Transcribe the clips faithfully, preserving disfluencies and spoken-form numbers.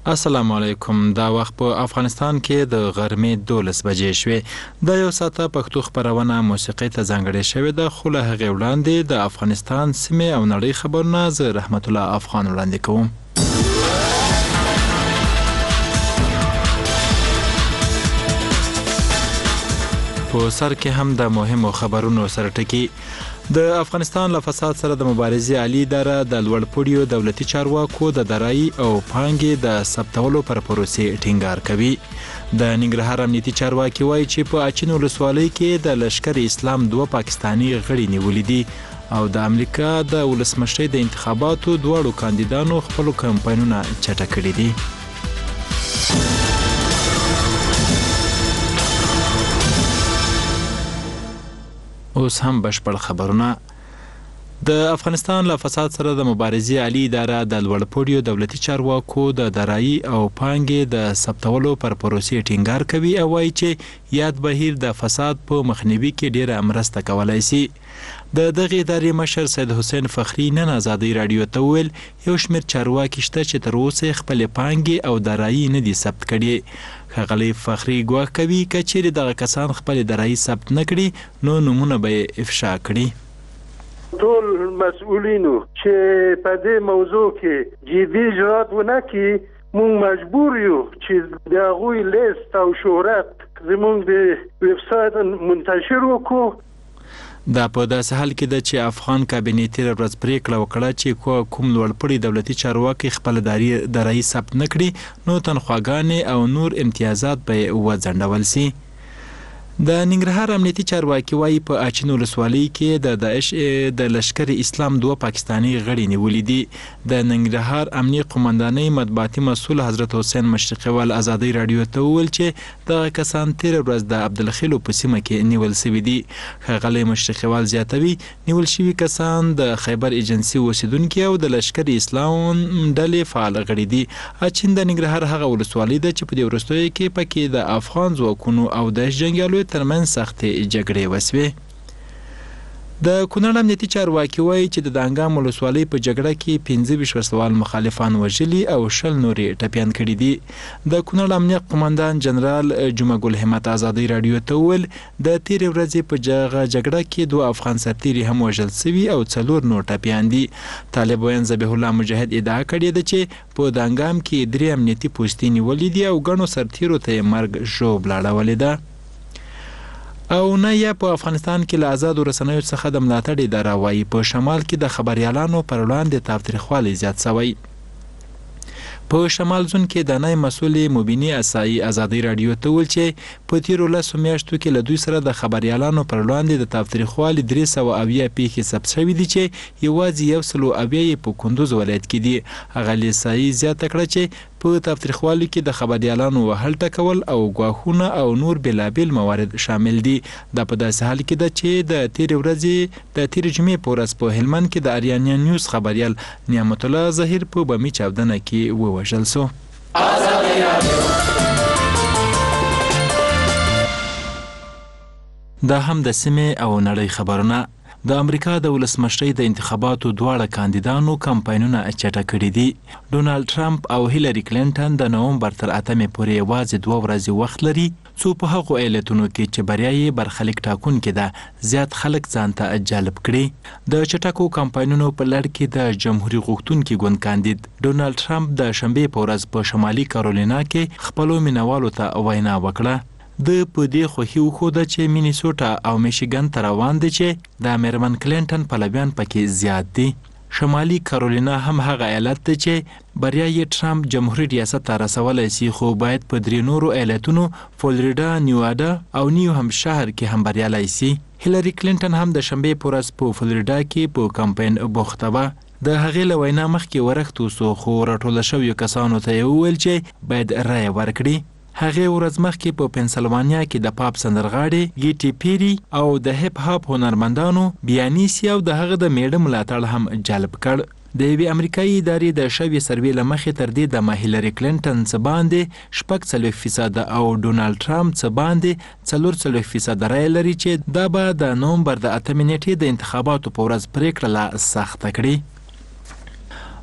السلام علیکم. دا وخت په افغانستان کې د غرمې دولس بجې شوې. د یو ساعته پښتو خبرونه موسیقي ته ځانګړې شوې ده، خو له هغې وړاندې د افغانستان سیمې او نړۍ خبرونه زه رحمت الله افغان وړاندې کوم. په سر کې هم د مهمو خبرونو سره ټکی. د افغانستان له فساد سره د مبارزې عالی اداره د لوړپوړیو دولتي چارواکو د درایي او پانګې د ثبتولو پر پروسې ټینګار کوي. د ننګرهار امنیتي چارواکي وایي چې په اچین ولسوالۍ کې د لشکر اسلام دوه پاکستاني غړي نیولي دي او د امریکا د ولسمشرۍ د انتخاباتو دواړو کاندیدانو خپلو کمپاینونه چټه کړي دي. اوس هم بشپړ خبرونه. د افغانستان له فساد سره د مبارزې عالی اداره د لوړپوړیو دولتي چارواکو د درایي او پانګې د ثبتولو پر پروسې ټینګار کوي او وایي چې یاد بهیر د فساد په مخنیوي کې ډیره مرسته کولی شي. د دغې ادارې مشر سید حسین فخري نن ازادۍ راډیو ته وویل یو شمېر چارواکي شته چې تر اوسه خپلې پانګې او درایي نه دي ثبت کړي. ښاغلی فخري ګواښ کوي که چیرې دغه کسان خپلې درایي ثبت نه کړي نو نومونه به یې افشا کړي. ټول مسؤلینو چې په دې موضوع کې جدي اجرات ونه کړي موږ مجبور یو چې د هغوی لیست او شهرت زموږ د ویب سایت منتشر وکړو. دا په داسې حال کې ده چې افغان کابینې تېره ورځ پریکړه وکړه چې کوم لوړپوړي دولتي چارواکي خپل درایي ثبت نه کړي نو تنخواګانې او نور امتیازات به یې وځنډول سي. د ننګرهار امنیتي چارواکي وایي په اچین ولسوالۍ کې د داعش د لشکر اسلام دوه پاکستاني غړي نیولي دي. د ننګرهار امنیه قومندانۍ مطبوعاتي مسؤل حضرت حسین مشرقیوال ازادۍ راډیو ته وویل چې دغه کسان تېره ورځ د عبدالخیلو په سیمه کې نیول سوي دي. ښاغلی مشرقیوال زیاتوي نیول شوي کسان د خیبر ایجنسي اوسیدونکي او د لشکر اسلام ډلې فعال غړي دي. اچین د ننګرهار هغه ولسوالۍ ده چې په دې وروستیو کې پکې د افغان ځواکونو او داعش جنګیالیو ترمنځ سختې جګړې وسوې. د کونړ امنیتي چارواکي وایي چې د دانګام ولسوالۍ په جګړه کې پنځه ویشت وسوال مخالفان وژلي او شل نورې ټپیان کړي دي. د کونړ امنیه قومندان جنرال جمعه ګل همت ازادۍ راډیو ته وویل د تېرې ورځې په دغه جګړه کې دوه افغان سرتیري هم وژل سوي او څلور نور ټپیان دي. طالب وین ذبیح الله مجاهد ادعا کړې ده چې په دانګام کې درې امنیتي پوستې نیولې دي او ګڼو سرتیرو ته یې مرګ ژوبله اړولې ده. او نه یا په افغانستان کې له آزادو رسنیو څخه د ملاتړ اداره وایي په شمال کې د خبریالانو پر وړاندې تاوتریخوالی زیات شوی. په شمال زون کې د نای مسولې مبینی اسایی ازادۍ راډیو ته ویل چې په تیرو لسو میاشتو کې له دوی سره د خبریالانو پر وړاندې د تاوتریخوالي درې سوه اویا پیښې ثبت شوي دي چې یوازې یو سلو اویا یې په کندوز ولایت کې دي. هغه اسایی زیاته کړه چې په تاوتریخوالي کې د خبریالانو وهل ټکول او ګواښونه او نور بېلابېل موارد شامل دي. دا په داسې حال کې ده چې د تېرې ورځې د تېرې جمعې په ورځ په هلمند کې د اریانیا نیوز خبریال نعمت الله ظهیر په بمي چاودنه کې ووژل سو. دا هم د سیمې او نړۍ خبرونه. د امریکا د ولسمشرۍ د انتخاباتو دواړه کاندیدانو کمپاینونه چټه کړي دي. ډونالد ټرمپ او هیلری کلینټن د نومبر تر اتمې پورې یوازې دوه ورځې وخت لري څو په هغو ایالتونو کې چې بریا یې برخلیک ټاکونکې ده زیات خلک ځان ته جلب کړي. د چټکو کمپاینونو په لړ کې د جمهوري غوښتونکي ګوند کاندید ډونالد ټرمپ د شنبې په ورځ په شمالي کارولینا کې خپلو مینوالو ته وینا وکړه. د په دې خوښي وښوده چې مینیسوټا او میشیګن ته روان دي چې د میرمن کلینټن پلویان پکې زیات دي. شمالي کارولینا هم هغه ایالت دی چې بریا یې ټرمپ جمهوري ریاست ته رسولی سي خو باید په درې نورو ایالتونو فلوریډا، نیواډا او نیو همشهر کې هم بریالی سي. هیلری کلینټن هم د شنبې په ورځ په فلوریډا کې په کمپاین بوخته وه. د هغې له وینا مخکې ورښت وسو خو راټوله شویو کسانو ته یې وویل چې باید رایه ورکړي. هغې ورځ مخکې په پنسلوانیا کې د پاپ سندرغاړې ګیټي پیری او د هپ هاپ هنرمندانو بیانیسي او د هغه د میړه ملاتړ هم جلب کړ. د یوې امریکایي ادارې د شوې سروې له مخې تر دې د هیلری کلینټن څه باندې شپږ څلوېښت فیصده او ډونالډ ټرمپ څه باندې څلور څلوېښت فیصده رایه لري چې دا به د نومبر د اتمې نیټې د انتخاباتو په ورځ پرېکړه لا سخته کړي.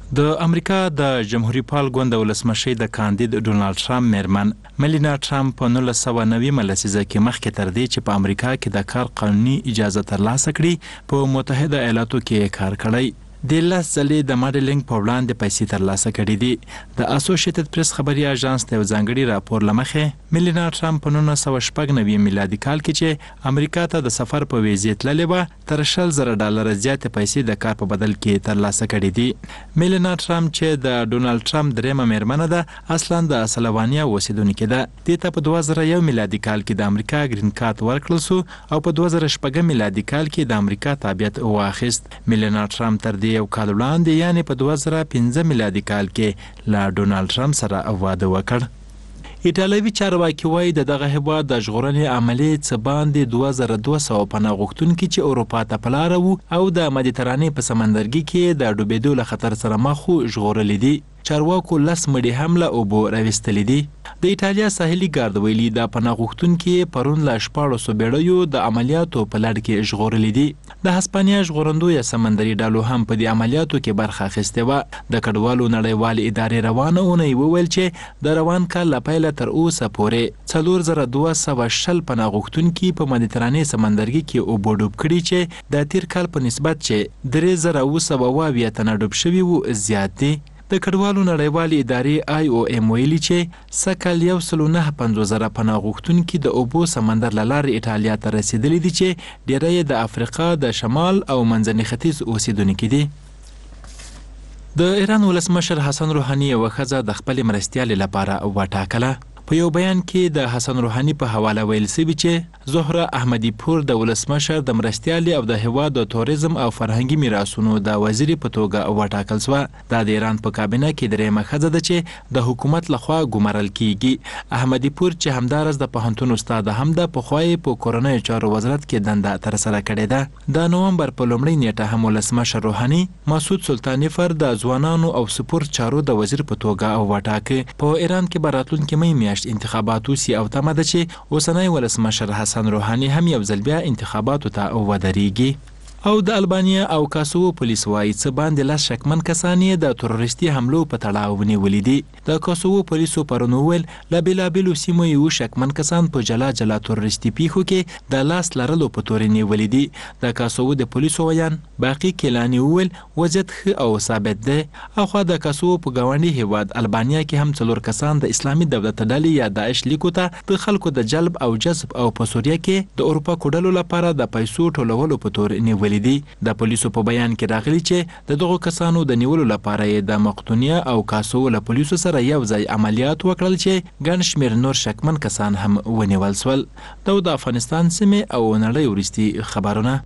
د امریکا د جمهوریت پال ګوند ولسمشر د کاندید ډونالد ټرمپ میرمن ملینا ټرمپ په نولس سوه نوي لسیزه کې مخکې تر دې چې په امریکا کې د کار قانوني اجازه ترلاسه کړي په متحده ایالاتو کې کار کړی. د لاس ځلې د ماډلینګ په وړاندې پیسې ترلاسه کړي دي. د اسوسییټډ پریس خبري اژانس ته یو ځانګړي راپور لمخې ملینا ټرمپ په نولس سوه شپږ نوي میلادي کال کې چې امریکا ته د سفر په ویزې تللې وه تر شل زره ډالر زیاتې پیسې د کار په بدل کې ترلاسه کړي دي. ملینا ټرمپ چې د ډونالد ټرمپ درېمه میرمنه ده اصلا د سلوانیا اوسیدونکې ده. دې ته په دوه زره یو میلادي کال کې د امریکا ګرین کارت ورکړل سو او په دوه زره شپږ میلادي کال کې د امریکا تابعیت واخیست. ملینا ټرمپ تر دې یو کال وړاندې یعنی په دوه زره پنځه میلادي کال کې له ډونالد ټرمپ سره واده وکړ. ایټالوي چارواکي وایي د دغه هیواد د ژغورنې عملیې څه باندې دوه زره دوه سوه پناه غوښتونکي چې اروپا ته په لاره وو او د مدیترانې په سمندرګي کې د ډوبېدو له خطر سره مخ وو ژغورلي دي. چارواکو لس مړي هم له اوبو راویستلي دي. د ایټالیا ساحلي ګارد ویلي د پناه غوښتونکي پرون له شپاړسو بیړیو د عملیاتو په لړ کې ژغورلي دي. د هسپانیا ژغورندویه سمندري ډالو هم په دې عملیاتو کې برخه اخیستې وه. د کډوالو نړیوالې ادارې روانه اونۍ وویل چې د روان کال له پیله تر اوسه پورې څلور زره دوه سوه شل پناه غوښتونکي په مدیترانې سمندرګي کې اوبو ډوب کړي چې د تیر کال په نسبت چې درې زره اوه سوه اوه اویا تنه ډوب شوي وو زیات دي. د کډوالو نړیوالې ادارې آی او ایم ویلي چې سږ یو سل او نهه پنځوس زره پناه غوښتونکي د اوبو سمندر له لارې ایټالیا ته رسېدلي دي چې ډیری یې د افریقا د شمال او منځني ختیځ اوسیدونکي دي. د ایران ولسمشر حسن روحاني یوه ښځه د خپلې مرستیالې لپاره وټاکله. په یو بیان کې د حسن روحاني په حواله ویل سوي چې زهره احمدي پور د ولسمشر د مرستیالې او د هیواد د توریزم او فرهنګي میراثونو د وزیرې په توګه وټاکل سوه. دا د ایران په کابینه کې درېیمه ښځه ده چې د حکومت لخوا ګمارل کیږي. احمدي پور چې همداراز د پوهنتون استاد هم ده پخوا یې په کورنیو چارو وزارت کې دنده ترسره کړې ده. د نومبر په لومړۍ نیټه هم ولسمشر روحاني مسعود سلطاني فر د ځوانانو او سپورت چارو د وزیر په توګه وټاکه. په ایران کې به راتلونکي می میاشت انتخابات وسي او تمه ده چې اوسنی ولسمشر حسن روحاني هم یو ځل بیا انتخاباتو ته ودرېږي. او د البانیا او کاسوو پولیس وایي څه باندې لس شکمن کسان یې د تروریستي حملو په تړاو ونیولي دي. د کاسوو پولیسو پرون وویل له بېلابېلو سیمو یې اووه شکمن کسان په جلا جلا تروریستي پیښو کې د لاس لرلو په تورې نیولي دي. د کاسوو د پولیسو ویان باقي کیلاني وویل وضعیت ښه او ثابت دی. اخوا د کاسوو په ګاونډي هیواد البانیا کې هم څلور کسان د اسلامي دولت ډلې یا داعش لیکو ته د خلکو د جلب او جذب او په سوریه کې د اروپا کوډلو لپاره د پیسو ټولولو په تور نیولي دي. د پولیسو په بیان کې راغلي چې د دغو کسانو د نیولو لپاره یې د مقدونیه او کاسوو له پولیسو سره یو ځای عملیات وکړل چې ګڼ شمېر نور شکمن کسان هم ونیول سول. دا د افغانستان سیمې او نړۍ وروستي خبرونه.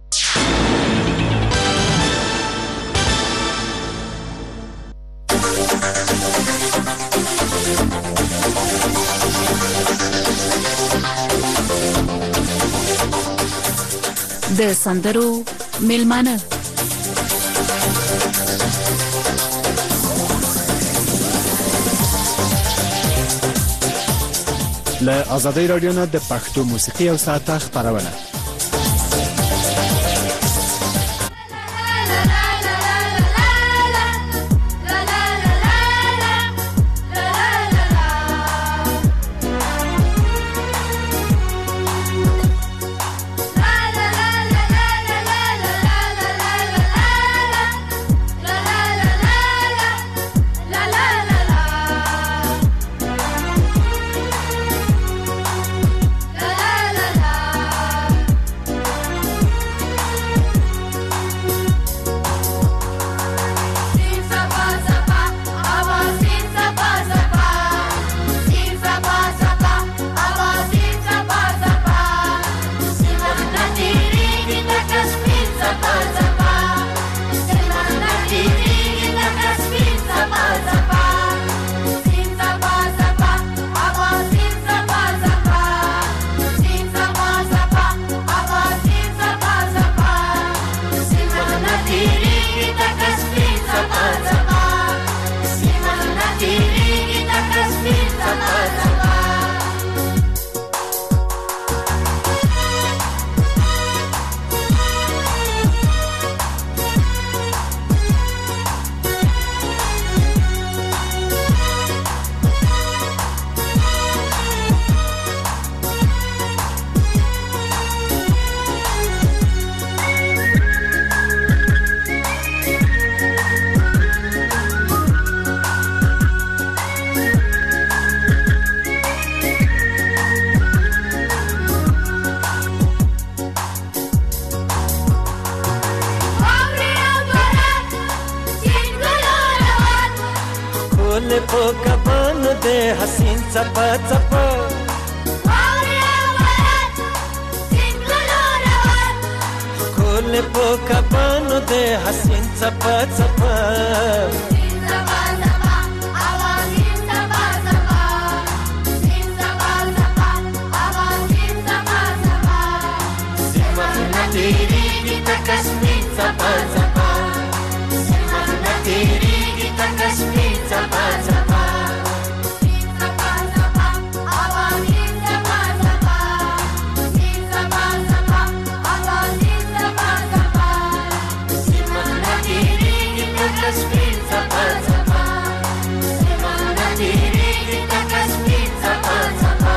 د سندرو میلمانه له آزادۍ راډیو نه د پښتو موسیقي او ساعته خپرونه. په کبانو د حسین څپه څپه ښکل په کبانو د حسین څپه څپه تیریږي تکه سپین څپه څپه مخونه تیریږي تکه سپین څپه څپه سپین څپه څپه اوازې څپه څپه سپین څپه څپه اوازې څپه څپه مخونه تیریږي تکه سپین څپه څپه مخونه تیریږي تکه سپین څپه څپه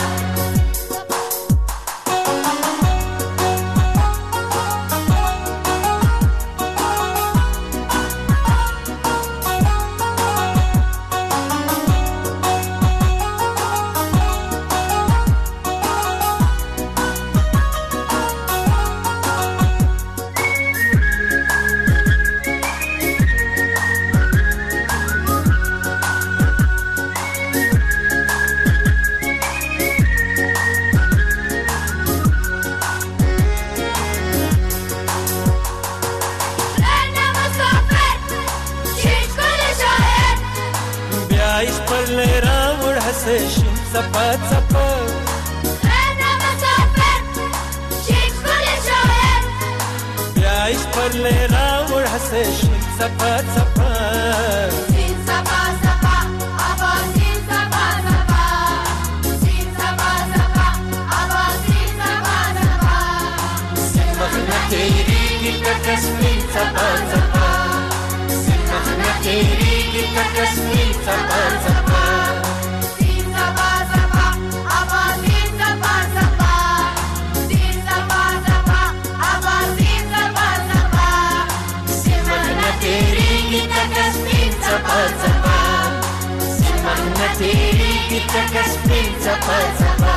شین څپه څپه انا مسافر شین ښکلی شاعر بیا یې سپرلی راوړ هسې شین څپه څپه شین څپه څپه اوازې څپه څپه شین څپه څپه اوازې څپه څپه مخونه تېرېږي تکه سپین څپه څپه مخونه تېرېږي تکه سپین څپه څپه څپه څپه مخونه تېرېږي تکه سپین څپه څپه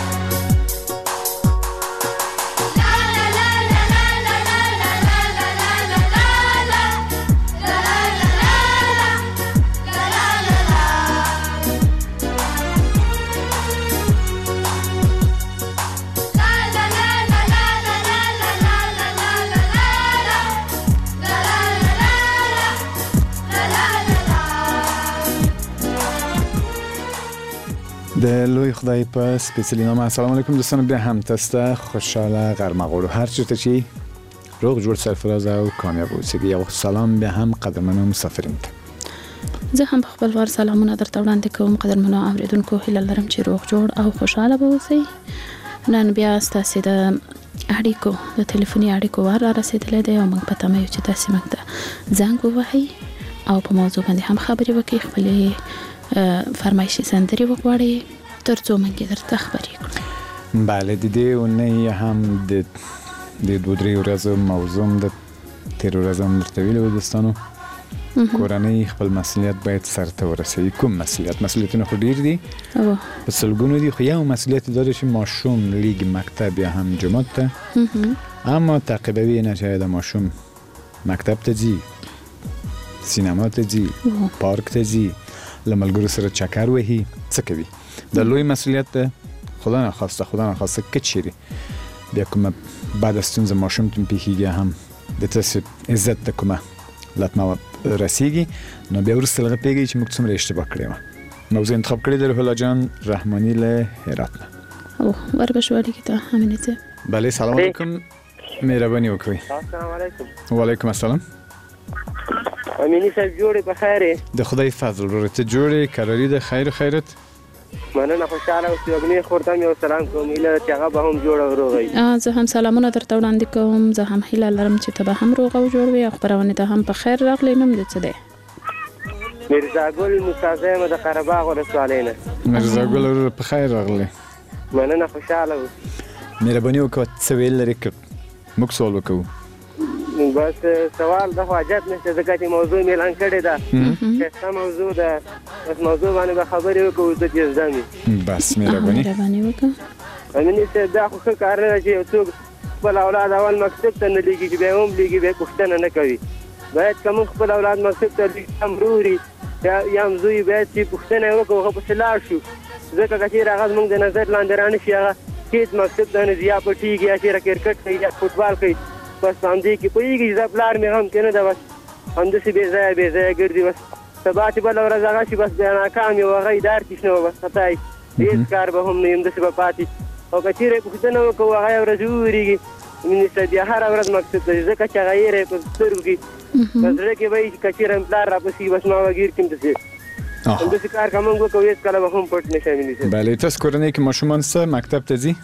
د لوی خدای په سپیڅلي نامه. السلام علیکم دوستان، بیا هم تاسو ته خوشاله غرمغوړو هر چیرته چې روغ جوړ سرفراز او کامیاب اوسئ. یو سلام بیا هم قدرمنو مسافرین ته. زه هم په خپل وار سلامونه درته وړاندې کوم قدرمنو اوریدونکو. هیله لرم چې روغ جوړ او خوشاله به اوسئ. نن بیا ستاسو د اړیکو د ټلیفوني اړیکو وار را رسیدلی دی او موږ په تمه یو چې تاسو موږ ته زنګ ووهئ او په موضوع باندې هم خبرې وکړئ، خپلې فرمایشي سندرې وغواړئ ترڅو موږ درته خبرې کړو. بله، د دې اونۍ هم د د دوه درې ورځو موضوع د تیر ورځو هم درته ویلي وو دوستانو، کورنۍ خپل مسؤلیت باید سرته ورسوي. کوم مسؤلیت؟ مسؤلیتونه خو ډیر دي، په سلګونو دي، خو یو مسؤلیت دا دی چې ماشوم لیگ مکتب یا هم جماعت ته، اما تعقیبوي نه چې د ماشوم مکتب ته ځي، سینما ته ځي، پارک ته ځي، له ملګرو سره چکر وهي، څه کوي. د لوی مسؤلیت ده، خدا نخواسته خدا نخواسته که چیرې بیا کومه بعد ستونزه ماشوم ته پیښیږي، هم د تاسو عزت ته کومه لطمه رسیږي، نو بیا وروسته هغه پیږي چې موږ څومره اشتباه کړې وه. موضوع انتخاب کړې ده روح الله جان رحمانی له هرات نه. او وربشو اړیکې ته امینه صاحب. بله، سلام علیکم، مهرباني وکړئ. السلام علیکم. وعلیکم السلام. امینی صاحب جوړې په خیر؟ د خدای فضل ورته ته جوړې کراري د خیر خیرت. مننه، خوشاله اوسئ. وګنې خور ته یو سلام کوم، هیله چې هغه به هم جوړ او روغ وي. زه هم سلامونه درته وړاندې کوم. زه هم هیله لرم چې ته به هم روغ او جوړ وي او خپرونې ته هم په خیر راغلی. نوم دې څه دی؟ میرزا ګل موسی یم د قره باغ ولسوالۍ نه. میرزا ګل ورور په خیر راغلی. مننه، خوشاله اوسئ. مهرباني وکړه، څه ویل لرې که موږ سوال وکړو؟ بس سوال د حاجت نشته، ځکه چې موضوع مې اعلان کړې ده، ښایسته موضوع ده، بس موضوع باندې به خبرې وکړو زه چې زده مې. بس مهرباني مهرباني وکړه. امیني صاحب دا خو ښه کار نه ده چې یو څوک خپل اولاد اول مکتب ته نه لېږي، چې بیا هم لېږي بیا پوښتنه نه کوي. باید که موږ خپل اولاد مکتب ته لېږي هم وروړي، یا یم زوی باید چې پوښتنه وکړو هغه پسې لاړ شو ځکه که چېرې هغه زموږ د نظر لاندې رانشي هغه هېڅ مقصد ته نه ځي یا پټېږي یا چېرې کرکټ کوي یا فوټبال کوي بس په همدې کې پوهېږي چې دا پلار مې غم کې نه ده بس همداسې بې ځایه بې ځایه ګرځي بس سبا چې بله ورځ هغه شي بس بیا ناکام یو هغه ادار کښېنه و بس خطا یې هېڅ کار به هم نه همداسې به پاتې او که چېرې پوښتنه وکړو هغه یو ورځ ووېرېږي مینې صاحب بیا هره ورځ مقصد ته ځي ځکه چې هغه یېری په سترګو کې په زړه کې به وي چې که چېرې پلار راپسې بس ما به ګیر کړم داسې همداسې کار که موږ وکړو هېڅ کله به هم پټ نه شي مینې صاحب. بله تاسو کورنۍ کې ماشومان څه مکتب ته ځي؟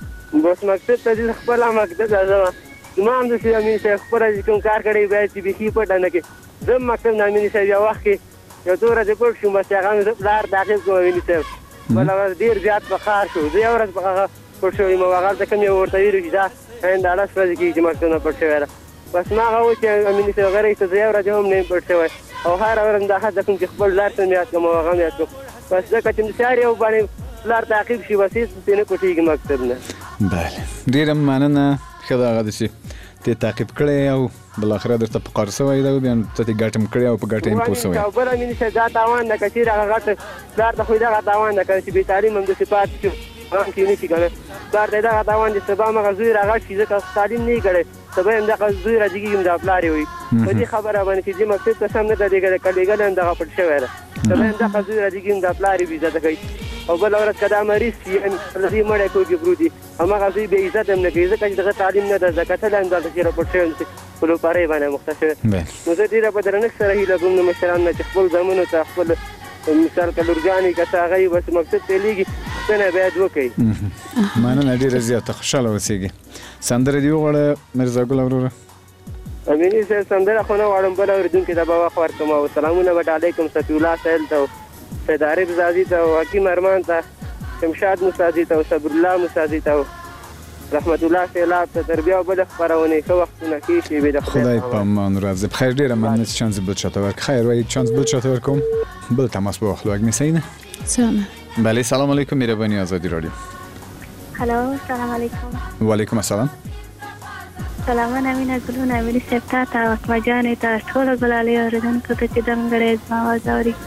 بس مکتب ته ځي خپله مکتب ته ځم زما همداسې مینې صاحب خپله چې کوم کار کړی باید چې بیخي پټه نه کړي زه هم مکتب نه مینې صاحب یو وخت کې یو څو ورځې پټ شوم بس هغه مې زه پلار تعقیب کړم مینې صاحب بله ورځ ډېر زیات په ښار شو زه یو ورځ په هغه پټ شوی یم او هغلته کوم یو ورته ویلي چې دا آینده لس ورځې کېږي چې مکتب نه پټ شوی ده بس ما هغه و چې مینې صاحب هغه رئیس ته زه یو ورځ هم نه یم پټ شوی او هره ورځ دا هڅه کوم چې خپل پلار ته مې یاد کړم او هغه مې یاد کړم بس ځکه چې د سهار یو باندې پلار تعقیب شي بس هېڅ پسې نه پټېږي مکتب نه. بله ډېره مننه ښه ده هغه داسې ته تعقیب کړی او بالاخره درته په قار شوی ده بیا ته دې ګټه هم کړې او په ګټه یې پوه شوی او بله مینې صاحب دا تاوان ده که چېرې هغه غټ پلار ته خو یې دغه تاوان ده که چې بې تعلیم همداسې پاتې شو هم کې نه شي که نه پلار ته یې دغه تاوان چې سبا مغه زوی راغټ شي ځکه تعلیم نه یې کړی سبا یې همدغه زوی راجګېږي دا پلار یې وي په دې خبره باندې چې دې مقصد ته سم نه ده لېږلی که لېږلی هم دغه پټ شوی ده سبا یې همدغه زوی راجګېږي دا پلار یې بې عزته کوي او بله ورځ که دا مریض شي دې مړی کوږې پروت وي همغه زوی بې عزت هم نه کوي ځکه چې دغه تعلیم نه ده زده کتلی هم دلته چېرې پټ شوی په لوپارۍ باندې مخته شوی نو زه ډېره په درنښت سره هیله کوم د مشرانو نه چې خپل زامنو ته خپل مثال که لورګانې که څه هغه یې بس مقصد ته لېږي پوښتنه باید وکړي. مننه ډېره زیاته خوشحاله اوسېږي. سندره دې وغواړه میرزا ګل وروره؟ امیني صاحب سندره خو نه غواړم بله اورېدونکي ته به وخت ورکړم او سلامونه به ډالۍ کړم صفي الله سایل ته او سید عارف زادي ته او حکیم ارمان ته شمشاد موسازي ته او صبر الله موسازي ته رحمت الله سیلاب ته تر بیا بله خپرونې ښه وختونه کې شي بې د خدای په امان ورځ بخیر. ډېره مننه چې چانس بل چاته ورکړ. خیر وایي چانس بل چاته ورکوم بل تماس به واخلو اگه سینه. سلام. بله سلام علیکم مهربانی آزادی رادیو. هلو سلام علیکم. و علیکم السلام. سلامونه مینه ګلونه امیني صاحب ته ته وکمه جانې ته ټوله ګلالۍ اورېدونکو ته چې ځانګړی زما اواز اوري.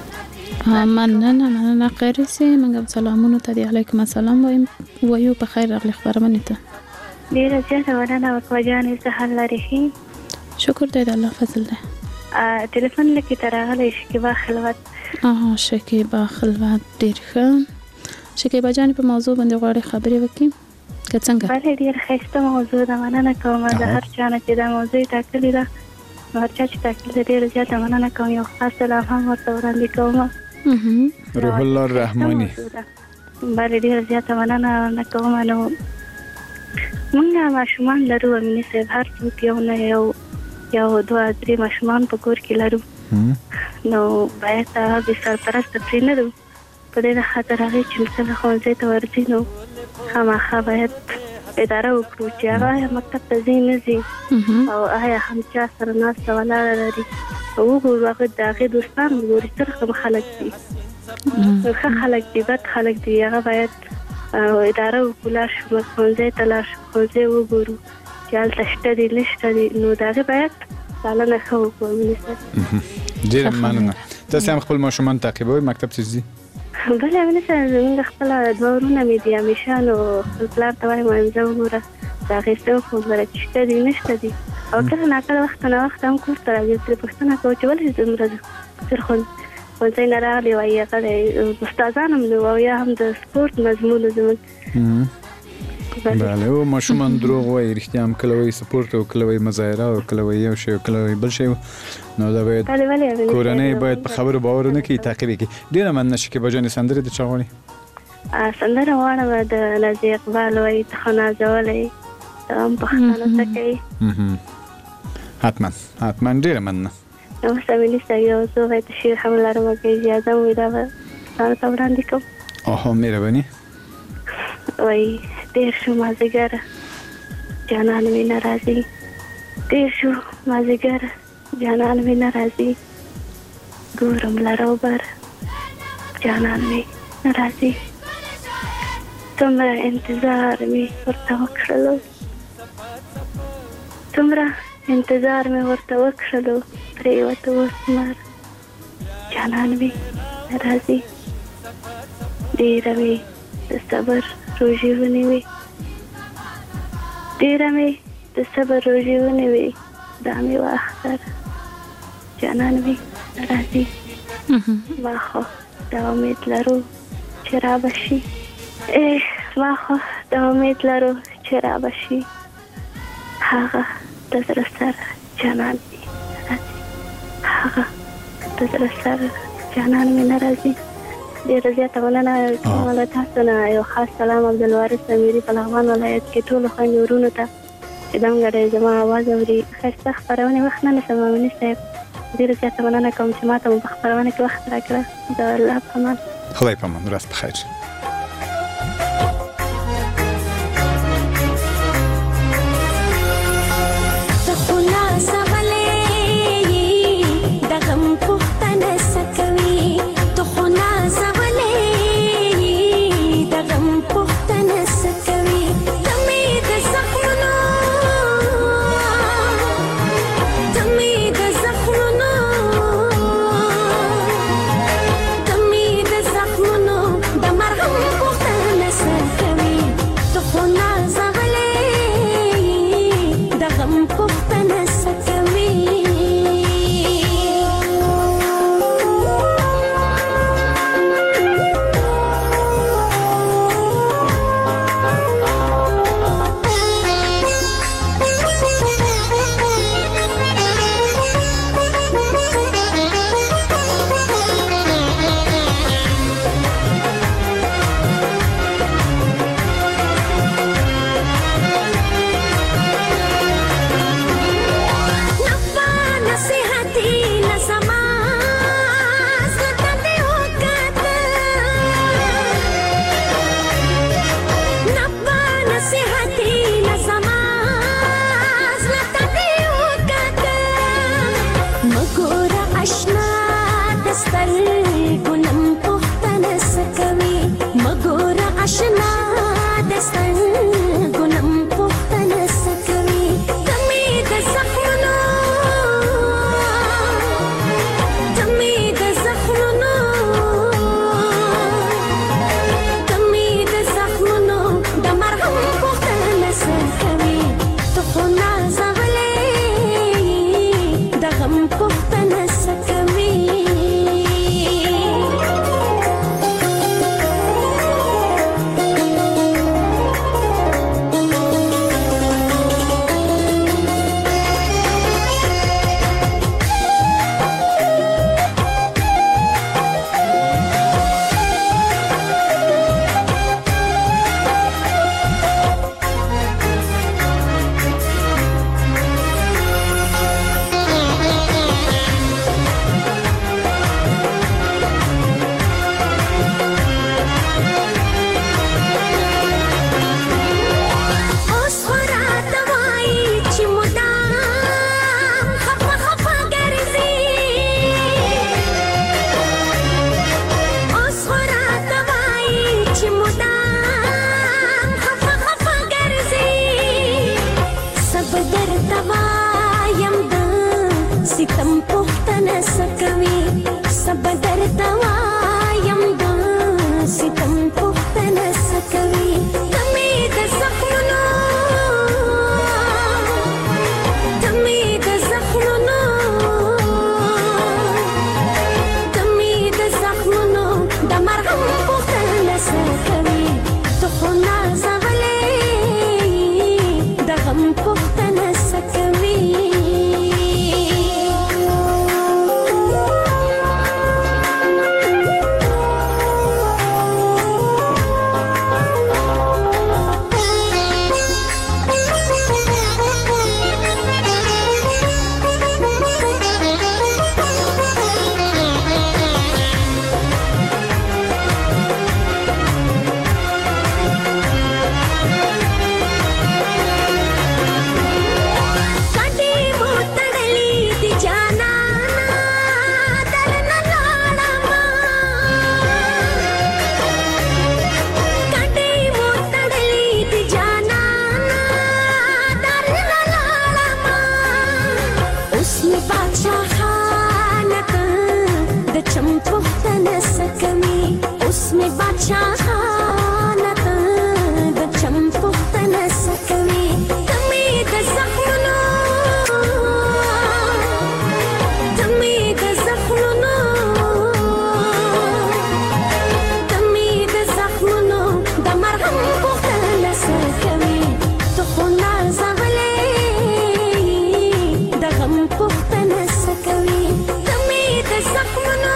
مننه مننه خیرې سي موږ سلامونه ته دي علیکم السلام وایم وایو په خیر راغلی خبرونه ته ډیره زیاته مننه وکړه جانې څه حال لرې ښې شکر دی د الله فضل دی ټلیفون لیکې ته راغلی شکیبا خلوت آها شکیبا خلوت ډېر ښه شکیبا جانې په موضوع باندې غواړې خبرې وکړي که څنګه بله ډېر ښایسته موضوع ده مننه کوم د هر چا نه چې دا موضوع یې ټاکلې ده نو هر چا چې ټاکلې ده ډېره زیاته مننه کوم یو خاص سلام هم ورته وړاندې کوم روح الله الرحماني بله ډېره زیاته مننه نه کوم نو موږ ماشومان لرو امیني صاحب هر څوک یو نه یو یو دوه درې ماشومان په کور کې لرو نو باید هغه بې سرپرسته پرې نه دو په دې خاطر هغې چې مثلا ښوونځي ته ورځي نو خامخا باید اداره وکړو چې هغه مکتب ته ځي نه ځي او آیا هم چا سره ناسته ولاړه لري وګورو هغه د هغې دوستان وګوري څه رقم خلک دي ښه خلک دي بد خلک دي هغه باید اداره وکړو لاړ شو ښوونځي ته لاړ شو ښوونځي وګورو چې هلته شته دي نشته دي نو د هغې باید پالنه ښه وکړو امیني صاحب ډېره مننه تاسې هم خپل ماشومان تعقیبوئ مکتب ته ځي بله امیني صاحب زموږ خپله دوه ورونه مې دي همیشه نو خپل پلار ته وایم وایم زه وګوره د هغې څه وګوره چې شته دي نشته دي او کله ناکله وخته ناوخته هم کور ته راځي ترې پوښتنه کوو چې ولې دومره ژر ښوونځی نه راغلی وایي هغه دی استادان هم نو او یا هم د سپورټ مضمون زموږ بله او ماشومان دروغ وایي رښتیا هم کله وایي سپورټ او کله وایي مظاهره او کله وایي یو شی او کله وایي بل شی نو دا باید کورنۍ باید په خبرو باور نه کوي تعقیب یې کړي. ډېره مننه شکیبا جانې سندرې د چا غواړي؟ سندره غواړم د نازي اقبال وایي ته خو نازولی هم پښتانه څه کوي حتما حتما ډېره مننه اوس امیني صاحب یو څو بیته شعر هم لرم که اجازه مو وي دا به تاسو ته وړاندې کوم. اوهو مهرباني. وایي تېر شو مازدیګر جانان مې نه راځي تېر شو مازدیګر جانان مې نه راځي ګورم لر او بر جانان مې نه راځي څومره انتظار مې ورته وکړلو څومره انتظار مې ورته وکړلو پرېوته اوس مر جانان وي راځي ډېره مې د صبر روژې ونیوې ډېره مې د صبر روژې ونیوې دا مې واختر جانان وي راځي ما خو دا امید لرو چې را به شي ما خو دا امید لرو چې را به شي هغه د زړه سر جانان وي راځي هغه د زړه سر جانان مې نه راځي ډېره زیاته مننه له تاسو نه یو خاص سلام عبدالوارث امیري په لغمان ولایت کې ټولو خویندو ورونو ته چې دمګړی زما اواز اوري ښایسته خپرونې وخت نه نیسم امیني صاحب ډېره زیاته مننه کوم چې ما ته مو په خپرونه کې وخت راکړه د الله په امان خدای په امان ورځ په خیر بادشاهانه ته د چم پوښتنه سکوي تمې د زخمونو تمې د زخمونو تمې د زخمونو د مرهم پوښتنه سکوي ته خو نازولې د غم پوښتنه سکوي تمې د زخمونو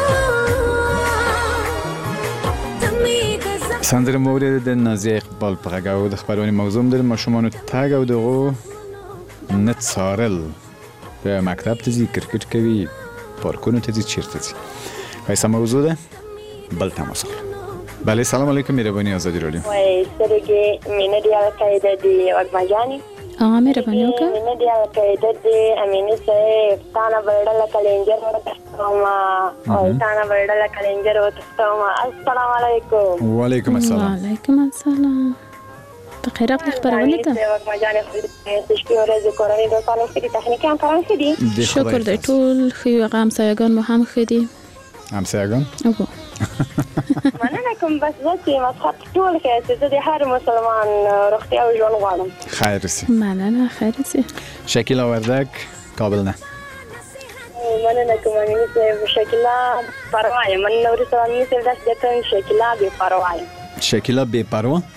سندره مورد د نازیه اقبال په غږ او د خبرونې موضوع د ماشومانو تګ او دغه نه څارل په مکتب ته ځي کرکټ کوي پارکونو ته ځي چیرته ځي قیسه موضوع ده بل تماس بله سلام علیکم مهربانی آزادی رادیو وای سرګي مینه دی القاعده دی ورمجانی اه مهرباني وکړه مینه دی القاعده دی امینه سه تانا وړل کلنجر ورتاما او تانا وړل کلنجر ورتاما السلام علیکم وعلیکم السلام وعلیکم السلام په خیر راغلی خبرونه ته ورمجانی خو تشکیل ورځ کورنۍ د پالو کې تخنیکي همکاران دي شکر دی ټول خو هغه همسایگان مو هم خدي همسایگان او مننه کوم بس زه مسخط ټول کې چې د هر مسلمان روغتیا او ژوند غواړم خیر سي مننه خیر سي شکیلا وردک کابل نه مننه کوم مې شکیلا پروايي من نور سره مې سره داس دته شکیلا به پروايي شکیلا بے پروا د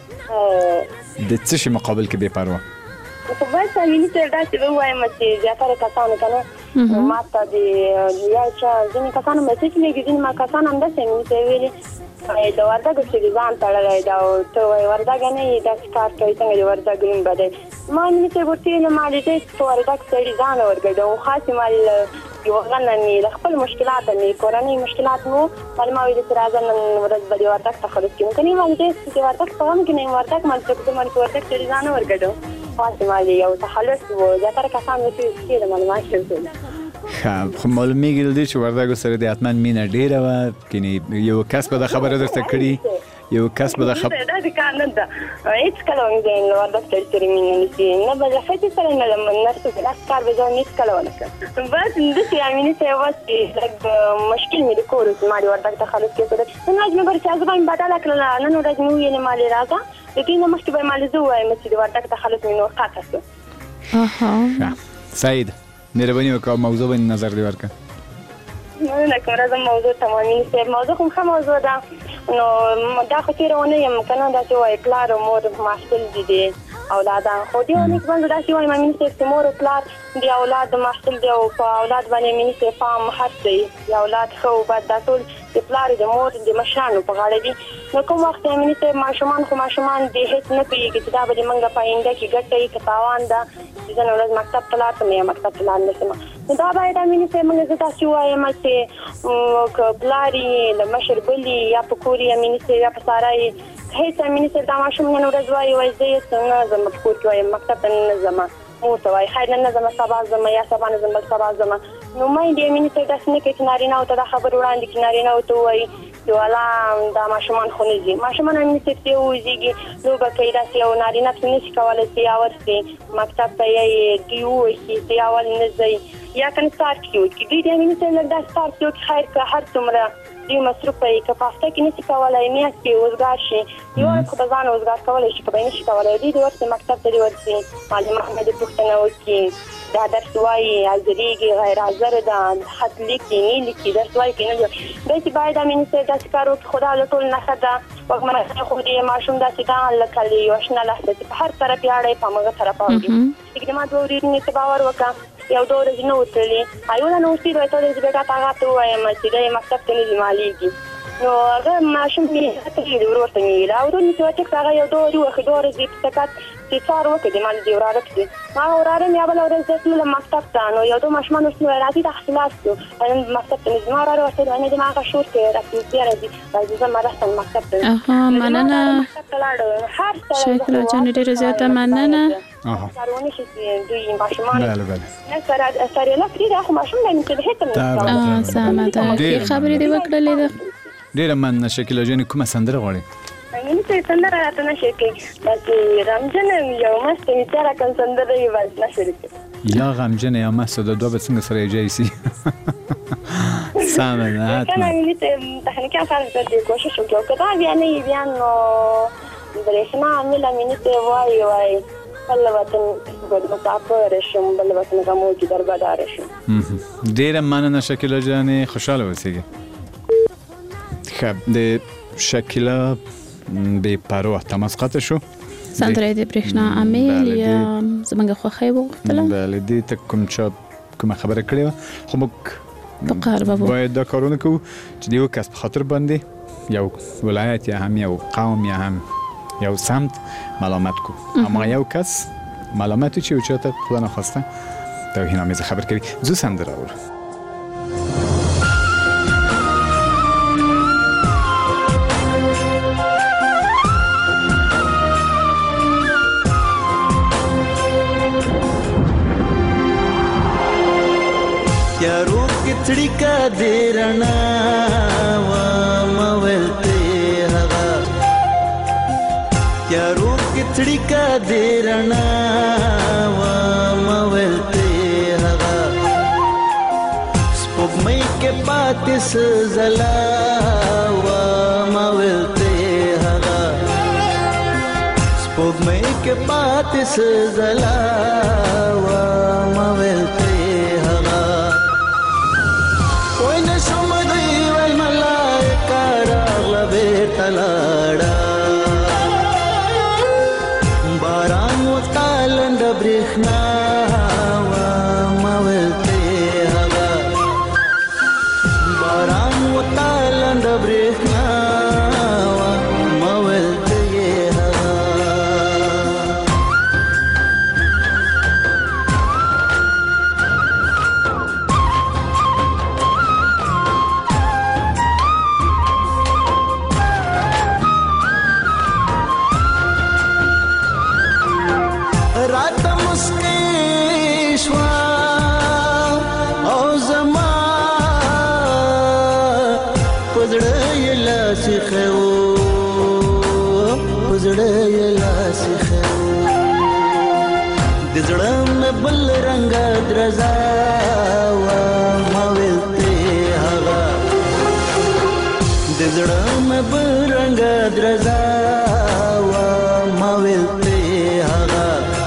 څه شي مقابل کې بے پروا خو بس مې سره داس به وایم چې زیاتره کسانو کنه ماته دی یا چې ځینې کسانو مسیج لګي ځینې ما کسان هم داسې مې ته ویلي د وردګ چې ځان تړلی دا ته وایي وردګ نه یې داسې کار کوي څنګه د وردګ نوم بدل ما مې ته ورته ویل ما دې په وردګ سړي ځان ورګډه او خاصې ما یو غنه مې د خپل مشکلات مې کورنۍ مشکلات مو ما ویل چې راځه نن ورځ به د وردګ ته خلاص کړم کني ما دې چې وردګ په هم کې نه وردګ ما ته کوم وردګ سړي ځان ورګډه خاصې ما یو تخلص وو زیاتره کسان مې چې د معلومات شوه خو معلومیږي د چې وردګ سره د اتمن مینه ډیره و کینی یو کس به د خبره درته کړي یو کس به د خبره دا د کار نه ده هیڅ کله ونه نو وردګ سره مینه نشي نه به ځکه سره نه لمن نرسو د کار به ځان هیڅ کله ونه کړ بس د چې امینه ته واسي لږ مشکل مې د کور ما د وردګ ته خلاص کړو نو اجازه مګر چې ځم بدل کړل نن ورځ نو یې نه مالي راځه د دې نه مخکې به مالي زو وایم چې د وردګ ته خلاص مې نو قاطه اها سعید مهرباني وکړه موضوع باندې نظر دی ورکړه نه کوم راځم موضوع تمامي سه موضوع کوم ښه موضوع ده نو دا خو تیرونه یم کنه دا چې وای پلار او مور محصل دي دي اولادان خو دی نه کوم دا چې وای مې سه مور او پلار دی اولاد محصل دی او په اولاد باندې مې سه فهم حق دی دی اولاد خو بعد د ټول د پلار د مور د مشرانو په غاړه دي نو کوم وخت مې سه ماشومان خو ماشومان د هیڅ نه پیږي چې دا به منګه پاینده کې ګټي کتاوان دا چې نن ورځ مکتب ته لاړم یا مکتب ته لاړم نو دا باید مې سه موږ زه تاسو وایم چې کبلاري د مشر بلی یا په کوري مې سه یا په سارای هیڅ مې سه دا ماشوم نن ورځ وایي وایي زه څنګه زم په کور کې وایم مکتب ته نه زم مو ته وایي خیر نه زم سبا زم یا سبا نه زم سبا زم نو مې دې مې سه تاسو نه کې نارینه او ته خبر وړاندې کې نارینه او ته وایي یو والا دا ماشومان خو نه دي ماشومان هم نشي ته وځيږي نو به کې دا یو نارینه څه نشي کولای چې اورسي مکتب ته یې دیو شي چې اول نه ځي یا کنه سٹارټ کیو چې دې دې نه څه لږه سٹارټ کیو خیر که هر څومره دې مصرف یې که پاسته کې نشي کولای مې چې وزګار شي یو خو ځان وزګار کولای شي کبه نشي کولای دې ورته مکتب ته ورسي معلومات دې پوښتنه وکړي دا درس وايي ازريږي غیر حاضر ده خط لیکي نه لیکي درس وايي کنه دا چې باید امین سره د کارو خدا له ټول نه خدا وګمنه خو دې ماشوم د ستان لکلي یوشنه لحظه په هر طرف یاړې په موږ طرف اوږي اقدامات ورېنې ته باور وکړه یو ډور نه وتلی ایو نه نو ستې ته دې بیٹا تاغه ته وایم چې دې مکتب ته نه ماليږي نو هغه ماشوم یې ته دې ورته نه راوړو نو چې هغه یو ډور یو خدور دې تکات چې څار وکړي مال دې وراره کړي ما وراره مې بل ورځ ته مکتب ته نو یو دوه ماشومان اوس راځي تحصیلات ته مکتب ته نه ما وراره ورته نه دې ما هغه شور کې راځي راځي راځي زما راځم مکتب ته اها مننه شکر جان ډېر زیاته مننه اها کارونه شي دوی ماشومان بله بله نه سره سره لا کړی دا خو ماشوم نه کې هیڅ نه سمه ده کی خبرې دی وکړلې ده ډېر مننه شکیلا جان کومه سندره غواړي مې څه سندره راته نشي کې چې رمضان یو مست میچاره کوم سندره یې واز نشي یا غمجن یا مست د دوه به څنګه سره یې سي سم ده کنه مینی تکنیکی افراد کردی کوشش وکړو که دا بیا نه وي بیا نو برېښنا عامله مینی ته وایي وایي بل وطن مسافر شم بل وطن غمو کې دربدار شم. ډېره مننه شکیلا جانې، خوشحاله اوسئ. خب د شکیلا بې پروا تماس قطع شو. سندره د برېښنا عامل یا زمونږ خوښه وغوښتله. بله دې ته کوم چا کومه خبره کړې وه، خو موږ پکار به باید دا کارونه کوو چې د یو کس په خاطر باندې یو ولایت یا هم یو قوم یا هم یو سمت ملامت کو. اما یو کس ملامت چی و چاته خدا نخواسته توهین آمیز خبر کردی. زو سندره آور क्या रूप किचड़ी का देरना वा मवलते हगा क्या रूप किचड़ी का देरना वा मवलते हगा स्पुगमई के पातिस जला वा मवलते हगा स्पुगमई के पातिस जला वा मवलते तलाड़ा बारान वतालंड ब्रेखना वा मवलते हगा बारान वतालंड ब्रेखना वा मवलते हगा बल रंग द्रजा वा मवलते हगा दिजड़ा में बल रंग द्रजा वा मवलते हगा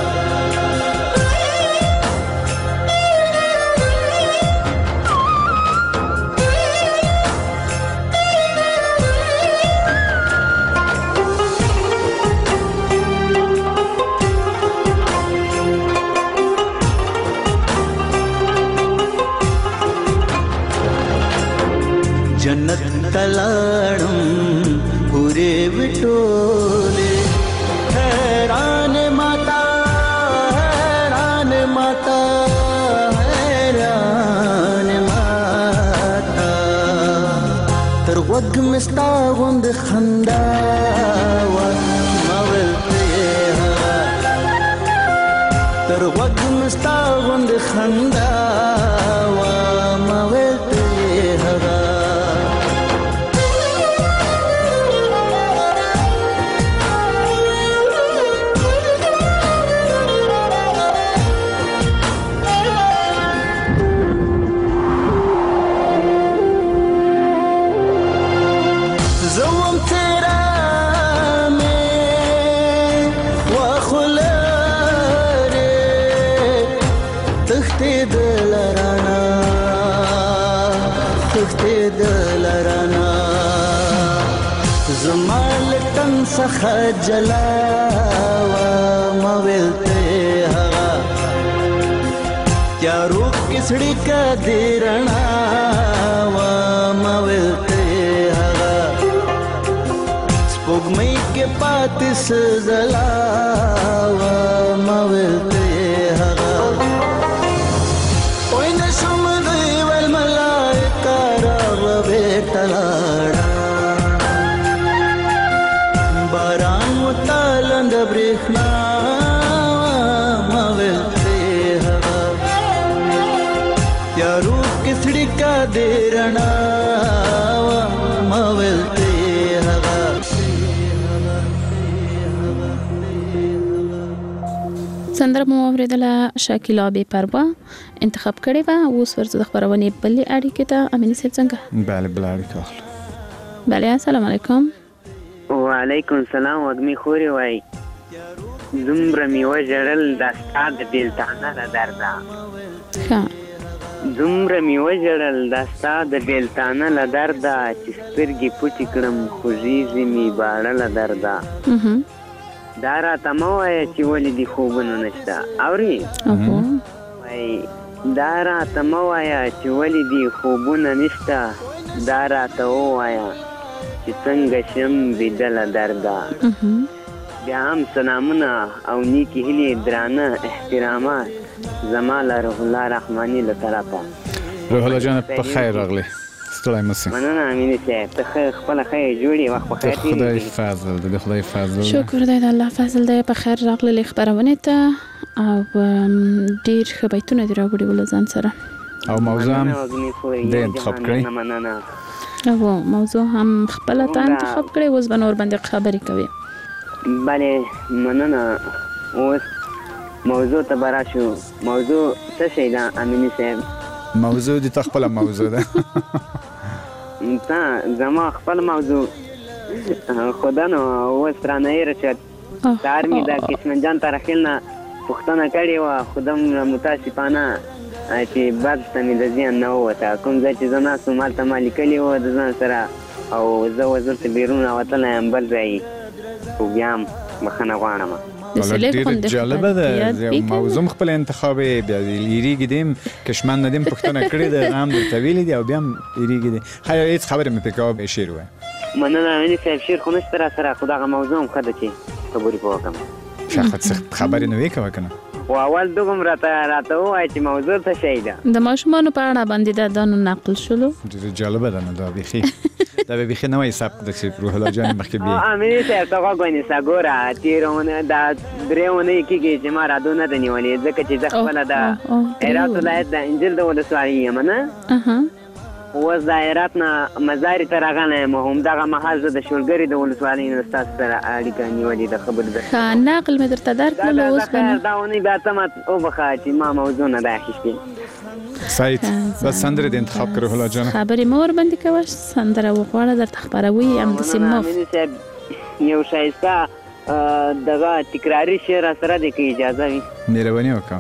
जन्नत तलाड़म पूरे विटोले हैरान माता हैरान माता हैरान माता तर वग मिस्ता गुंद खंदा वा मवलते हगा तर वग मिस्ता गुंद खंदा वा मवलते हगा जला वा मवलते हगा क्या रूप किसड़ी का देरना वा मवलते हगा स्पुगमई के पातिस जला वा मवलते हगा ओइन शुमदी वल मलाइका रवे तलाड़ा तालंद ब्रेखना मवलते हगा क्या रूप किसड़ी का देरना मवलते हगा سندره مو اوریدله شاکیلا بې پروا انتخاب کړې و. اوس ورته د خبرونې بلې اړیکې ته امینه صاحب څنګه؟ بله بله اړیکه اخلو. بله السلام علیکم. وعلیکم السلام. وږمې خورې وای دومره مې وژړل دا ستا د بېلتانه له درده دومره مې وژړل دا ستا د بېلتانه له درده چې سترګې پټې کړم خوږېږي مې باړه له درده دا راته مه وایه چې ولې دې خوبونه نشته اورې وای دا راته مه وایه چې ولې دې خوبونه نشته دا راته ووایه چې څنګه شم بیده له درده بیا هم سلامونه او نیکې هیلې درانه احترامات زما له روح الله رحماني له طرفه. روح الله جانه په خیر راغلی ستړی مه سې. مننه امینې صاحب ته خپله ښه یې جوړې وخت په خیر تېرېږي. خدای فضل دی د خدای فضل دی. شکر دی د الله فضل دی. په خیر راغللې خپرونې ته او ډېر ښه بیتونه دې راوړي ول ځان سره او موضوع هم دې انتخاب کړی. مننه. او موضوع هم خپله ته انتخاب کړی. اوس به نور باندې خبرې کوي. بله مننه. اوس موضوع ته به راشو. موضوع څه شی ده امینې صاحب؟ موضوع دې تا خپله موضوع ده. تا زما خپل موضوع خدا نو اوس رانه هېره شوه. سهار مې د کشمن جان ترخیل نه پوښتنه کړې وه خو دومره متاسفانه چې بد ته مې د ذهن نه ووته. کوم ځای چې زه ناست وم هلته ما لیکلي وه د ځان سره او زه اوس دلته بیرون راوتلی یم بل ځای خو بیا هم بخښنه غواړم. ډېر جالبه ده. موضوع خپل انتخاب بیا یریږي دیم کشمن نه دیم پوښتنه کړې ده هغه هم درته ویلي دي او بیا هم یریږي دي. ښه هېڅ خبرې مې پرې کوه شعر ووایه. مننه امینې صاحب. شعر خو نشته را سره خو دغه موضوع هم ښه ده چې خبرې پرې وکړم. ښه خبرې نو ویې کوه که نه. خو اول دغه هم راته راته ووایه چې موضوع څه شی ده. د ماشومانو په اړه باندې دا دا نو نقل شلو. ډېر جالبه ده نو دا بیخي دا به بیخي نوی سبک ده چې روح الله جان مخکې بیا امینې صاحب ته غوږ ونیسه. ګوره تېره اونۍ دا درې اونۍ کېږي چې ما راډیو نه ده نیولې ځکه چې زه خپله د هرات ولایت د انجیل د ولسوالۍ یم نه. اوس د هرات نه مزارې ته راغلی یم همدغه مهال زه د شولګرې د ولسوالۍ نه ستاسو سره اړیکه نیولې ده خبرې ده. ښه نقل مې درته درکړل. اوس به دا اونۍ بیا ته ماته وبخښه چې ما موضوع نه ده اخیستې. سعید بس سندره دې انتخاب کړو هلا جان. خبرې مو ورباندې کوه سندره وغواړه درته خپروي همداسې مف. امینې صاحب یو ښایسته دغه تکراري شعر سره دې که اجازه وي مهرباني وکړه.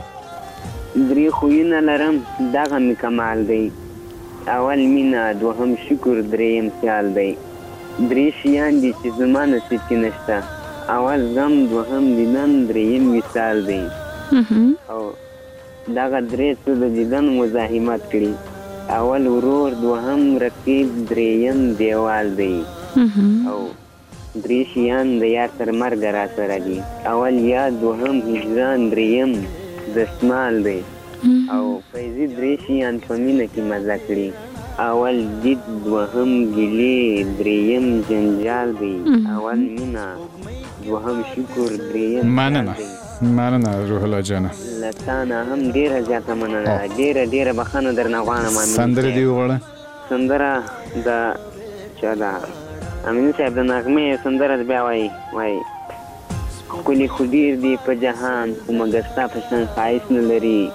درې خویونه لرم دغه مې کمال دی اول مینه دوهم شکر دریم سیال دی درې شیان دي چې زما نصیب کې نشته اول غم دوهم دیدن دریم وصال دی او دغه درې څه د دیدن مزاحمت کړي اول ورور دوهم رقیب دریم دیوال دی او درې شیان د یار تر مرګه را سره دي اول یاد دوهم هجران دریم دستمال دی او فیضی درې شیان په مینه کې مزه کړي اول دید دوهم ګیلې دریم جنجال دی اول مینه دوهم شکر دریم مننه مننه روح الله جانه له تا نه هم ډېره زیاته مننه ډېره ډېره بخښنه درنه غواړم سندره دې وغواړه سندره د چا ده امین صاحب د نغمې سندره بیا وایي وایي ښکلي خو ډېر دي په جهان خو مګر ستا په شان ښایست نه لري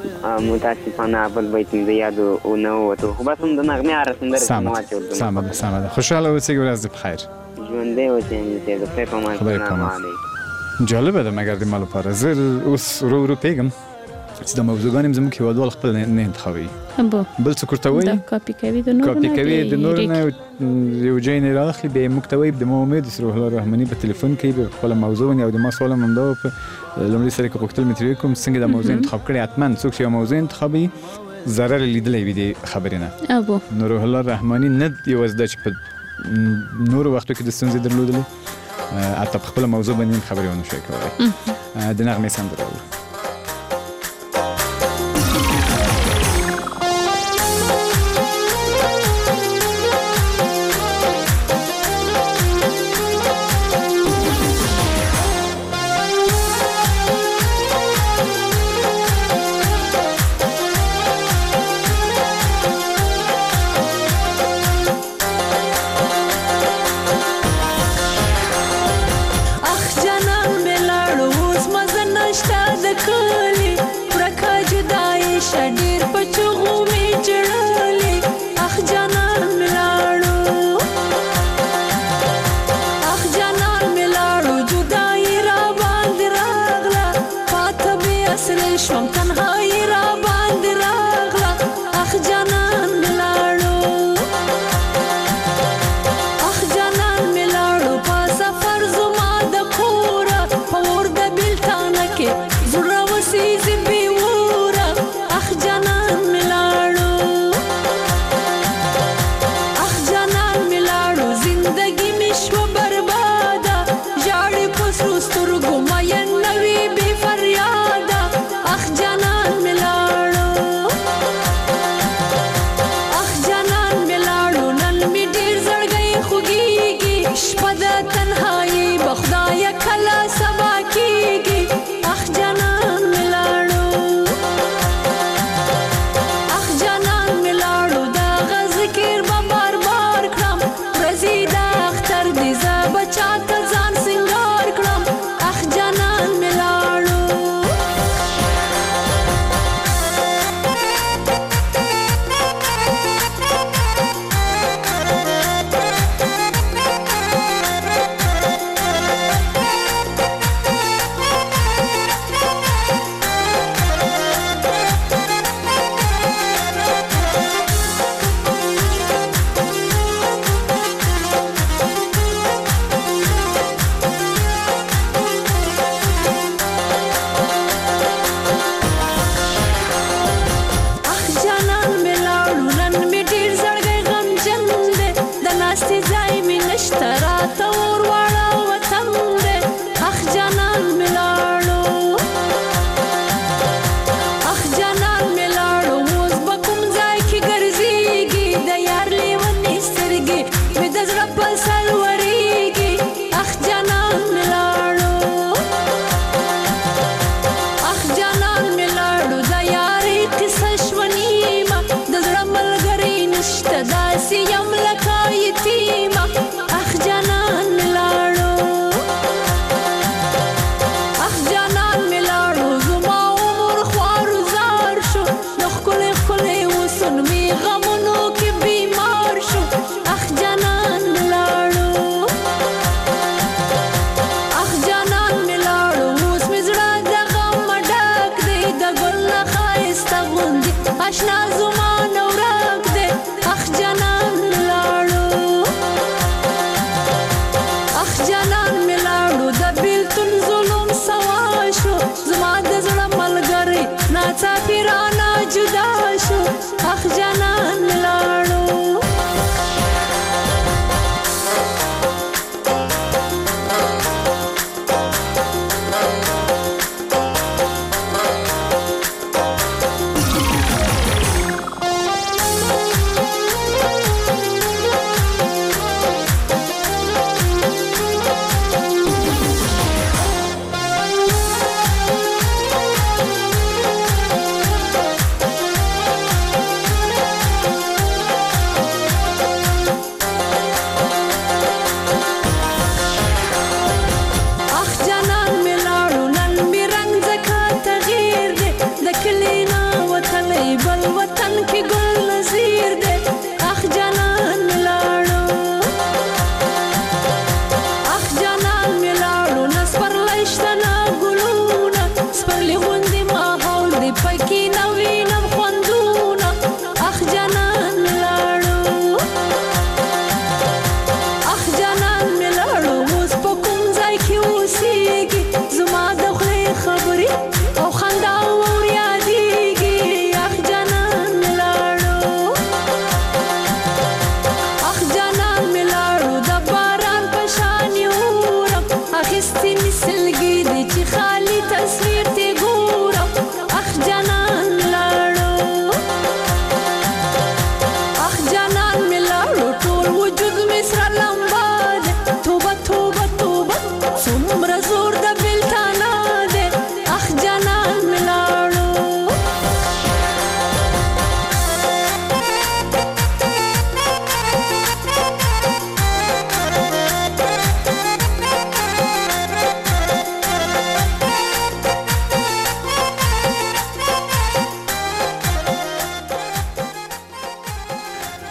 متاسفانه بل بیت مې د یادو نه ووتو خو بس هم د نغمې هره سندره چې مو واچول سمه ده سمه ده خوشحاله اوسئ ورځ دې بخیر ژوندی اوسئ امین صاحب د خدای په امان سلام علیکم جالبه ده مګر د ما لپاره زه اوس ورو ورو پوهېږم چې د موضوعګانې هم زموږ هېوادوال خپل نه انتخابوي بل څوک ورته وایي کاپي کوي د نورو کاپي کوي د نورو نه یو ځای نه راخلي بیا یې موږ ته وایي د ما امید چې روح الله رحماني په تلیفون کې به خپله موضوع ونیي او د ما سوال هم همدا و په لومړي سره که غوښتل مې ترې وکړم څنګه دا موضوع انتخاب کړې حتما څوک چې یو موضوع انتخابوي ضرر لیدلی وي دې خبرې نه نو روح الله رحماني نه یوازې دا چې په نورو وختو کې د ستونزې درلودلې حتی په خپله موضوع باندې هم خبرې ونه شوی کولی د نغمې سندره اورو د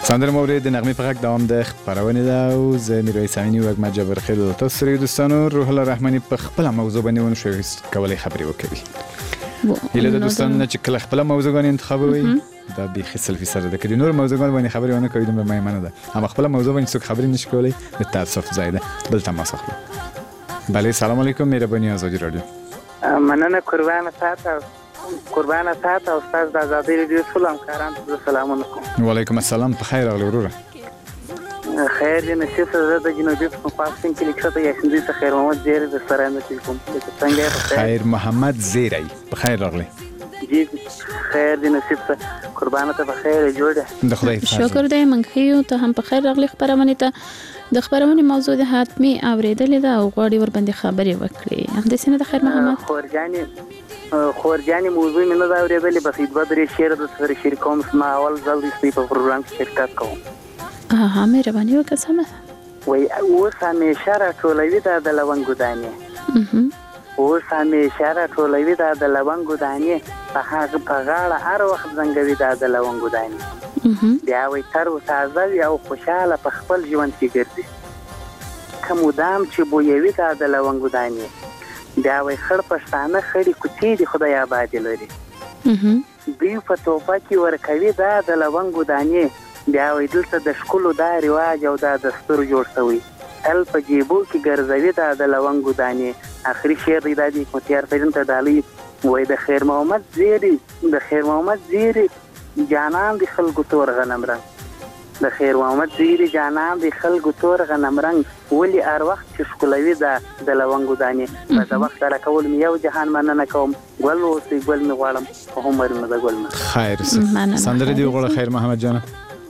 سندره مورد نغمه په غږ دوام د خبرونه ده او زه میرویس امینی او احمد جبر خیل تاسو سره دوستانو روح الله رحمانی په خپل موضوع باندې ونه شوي کولای خبري وکړي هله د دوستانو چې کله خپل موضوعګان انتخابوي دا به خصل فی سره د کډي نور موضوعګان باندې خبري ونه کوي د مېمنه ده اما خپل موضوع باندې څوک خبري نشي کولای د تاسف زیاده بل تماس اخلي بله سلام علیکم مهرباني آزادی رادیو مننه قربان ساته قربان ساته استاد د آزادی رادیو سلام کاران ته سلامونه کوم وعلیکم السلام په خیر راغلی وروره خیر دې نصیب زه د جنوبي پاکستان کې لیکته یا شندې څخه خیر محمد زیری د سره نه کوم څنګه خیر محمد زیری په خیر راغلی جی خیر دې نصیب قربان ته په خیر جوړه د خدای شکر دې منخیو ته هم په خیر راغلی خبرونه ته د خبرونه موضوع د حتمی اوریدلې ده او غواړي ور باندې خبرې وکړي هم د سینه د خیر محمد خورجاني خورجاني موضوع مې نه دا اوریدلې بس د بدرې شعر د سره شریکوم ما اول ځل دې په پروګرام کې شرکت کوم ها مهرباني وکړه سمه وای اوس همیشه را ټولوي د لونګو دانې اوس همیشه را ټولوي د لونګو دانې په هغه په غاړه هر وخت زنګوي د لونګو دانې بیا وای تر تازه او خوشاله په خپل ژوند کې ګرځي کوم دام چې بویوي د لونګو دانې بیا وای خړ پښتانه خړی کوڅې دی خدای آباد لري دوی په توپه کې ورکوي دا د لونګو دانې بیا وای دلته د شکلو دا رواج او دا دستور جوړ شوی تل په جیبو کې ګرځوي دا د لونګو دانې اخري شعر دی د متیار فرین ته دالی وای د خیر محمد زیری د خیر محمد زیری جانان دی خلکو تور غنم رنگ د خیر محمد زیری جانان دی خلکو تور غنم رنگ ولی هر وخت چې شکلوي دا د لونګو دانې په دا وخت را کول مې یو جهان مننه کوم ګل اوسې ګل مې غواړم په عمر مې د ګل مې خیر سندره دی وغواړه خیر محمد جان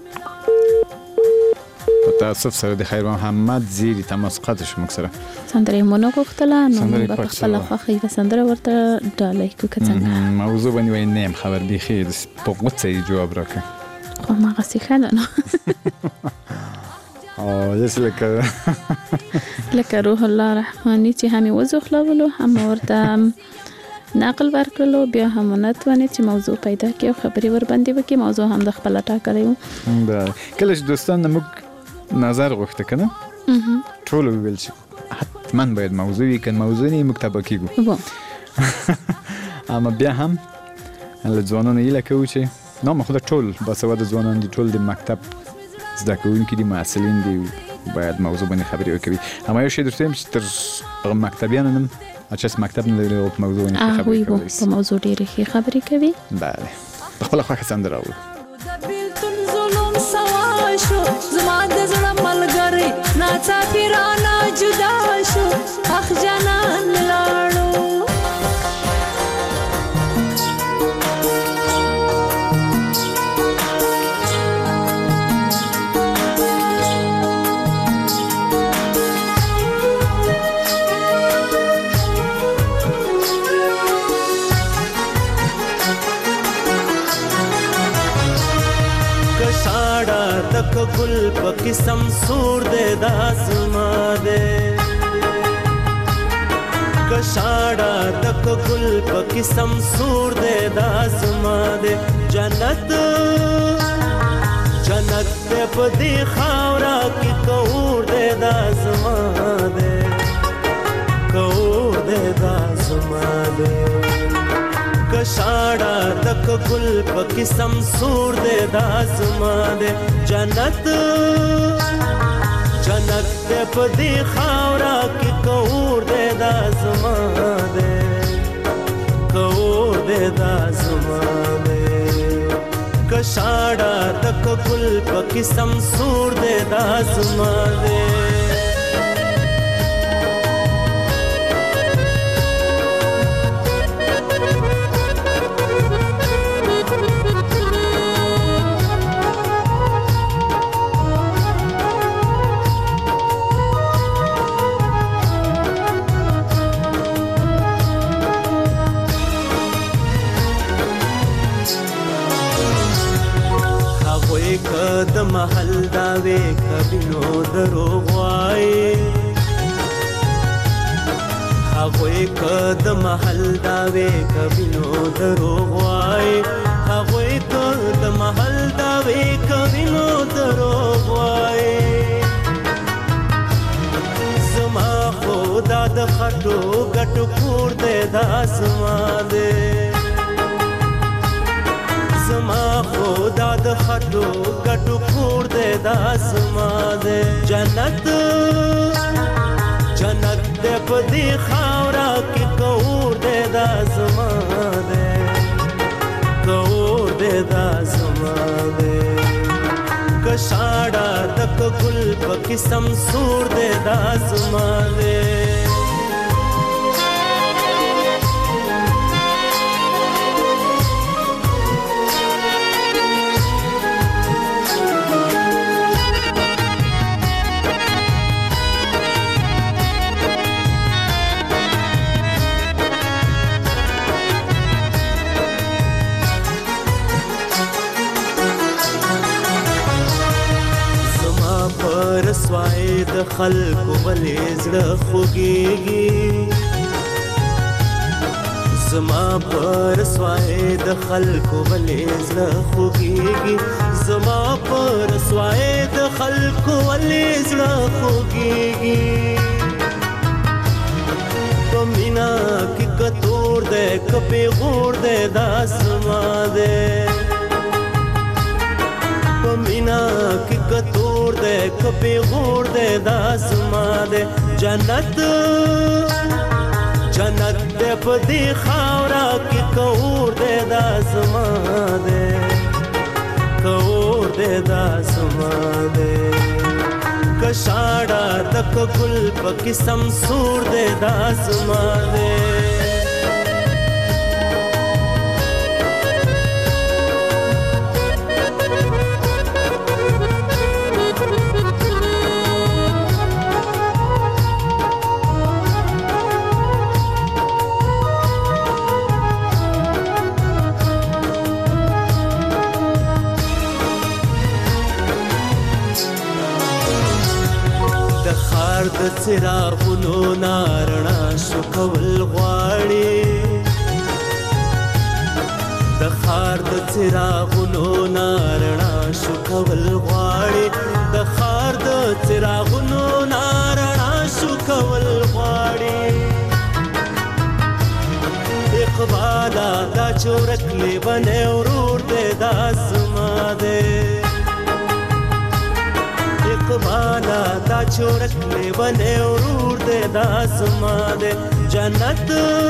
تاسف سره د خیر محمد زیری تماس قطع شو مکسره سندره مونږ غوښتله نو په خپل خوخه د سندره ورته ډالۍ کو کڅنګ موضوع باندې وای نیم خبر بي خیر په غوڅه جواب راکړه خو ما غسی خاله نو او دې لکه لکه روح الله رحمانی چې همي وځو خلولو هم ورته نقل ورکړلو بیا هم نتونه چې موضوع پیدا کړو خبري ور باندې وکي موضوع هم د خپل ټاکلې دا کله چې دوستان موږ نظر غوښته کنه ټول ویل شي حتما باید موضوعي کن موضوعي مکتبه کیږي اما بیا هم له ځوانانو یې لکه و چې نو مخ د ټول باسواده ځوانان دي ټول د مکتب زده کوونکي دي محصلین دي باید موضوع باندې خبرې وکړي اما یو شی درته هم چې تر مکتبیانو نم اچھا موږ نه لري په موضوع باندې خبرې کوي په موضوع ډېرې ښې خبرې کوي بله خپل خو سندره راوړو زما د زړه ملګری ناڅاپي رانه جدا شو اخ جانان لاړو تک گل په قسم سور دے داسما دے کشاڑا تک گل په قسم سور دے داسما دے جنت جنت ته په دی خاورا کی کور دے داسما دے کور دے داسما دے کشاڑا تک گل په قسم سور دے داسما دے جنت جنت ته په دی خاورا کی کور دے داسما دے کور دے داسما دے کشاڑا تک گل په قسم سور دے داسما دے د محل داوي کبینو دروغ وای هغه کد محل داوي کبینو دروغ وای هغه کد محل داوي جلوې کوي نو دروغ وایي زما خو دا د خټو ګټو کور دی دا زما دی زما خو دا د خټو ګټو کور دی دا زما دی جنت جنت دې په دې خاوره کې کور دی دا زما دی کور دې دا زما دې کشاړه تک ګل په قسم سور دې دا زما دې رسوای د خلکو ولې زړه خوږیږي زما پر رسوای د خلکو ولې زړه خوږیږي زما پر رسوای د خلکو ولې زړه خوږیږي په مینا کې کتور دې کپې غور دې داسما دې په مینا کې کتور دې کپې غور دې داسما دې جنت جنت دې په دې خاورا کې کور دې داسما دې کور دې داسما دې کشاړه تک ګل په قسم سور دې داسما دې د څراغونو نارڼا شو کول غواړي د خار د څراغونو نارڼا شو کول غواړي د خار د څراغونو نارڼا شو کول غواړي اقبالا دا چورک لیبنې ورور دې داسما دې اقبالا دا چورک لیبنې ورور دې داسما دې جنت